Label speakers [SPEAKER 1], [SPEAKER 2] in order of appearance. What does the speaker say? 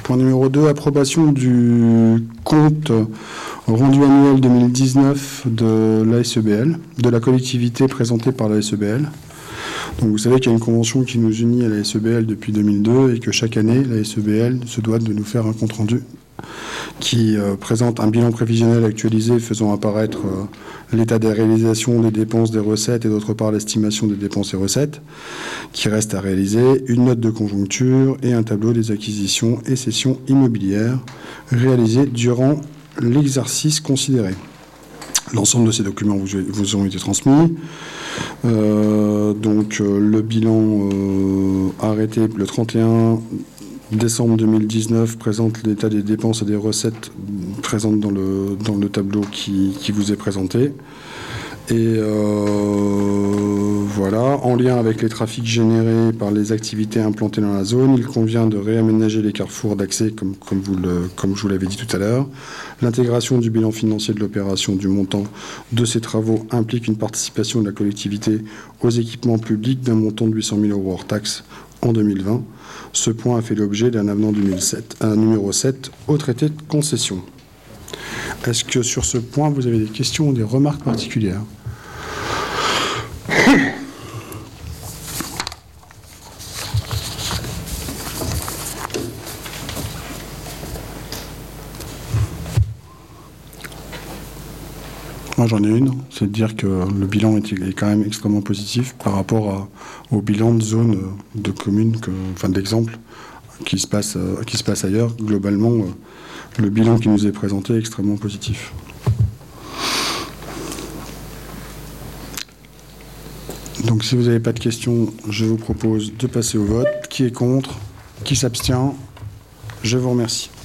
[SPEAKER 1] Point numéro 2, approbation du compte rendu annuel 2019 de l'ASEBL, de la collectivité présentée par l'ASEBL. Donc vous savez qu'il y a une convention qui nous unit à l'ASEBL depuis 2002 et que chaque année, l'ASEBL se doit de nous faire un compte-rendu qui présente un bilan prévisionnel actualisé faisant apparaître l'état des réalisations, des dépenses, des recettes et d'autre part l'estimation des dépenses et recettes qui reste à réaliser, une note de conjoncture et un tableau des acquisitions et cessions immobilières réalisées durant l'exercice considéré. L'ensemble de ces documents vous ont été transmis. Le bilan arrêté le 31 décembre 2019 présente l'état des dépenses et des recettes présentes dans le tableau qui vous est présenté. Et voilà, en lien avec les trafics générés par les activités implantées dans la zone, il convient de réaménager les carrefours d'accès, comme je vous l'avais dit tout à l'heure. L'intégration du bilan financier de l'opération du montant de ces travaux implique une participation de la collectivité aux équipements publics d'un montant de 800 000 € hors taxes en 2020. Ce point a fait l'objet d'un avenant numéro 7 au traité de concession. Est-ce que sur ce point, vous avez des questions ou des remarques particulières ? Moi, j'en ai une, c'est de dire que le bilan est quand même extrêmement positif par rapport au bilan de zones, de communes, d'exemples qui se passe ailleurs. Globalement, le bilan qui nous est présenté est extrêmement positif. Donc, si vous n'avez pas de questions, je vous propose de passer au vote. Qui est contre ? Qui s'abstient ? Je vous remercie.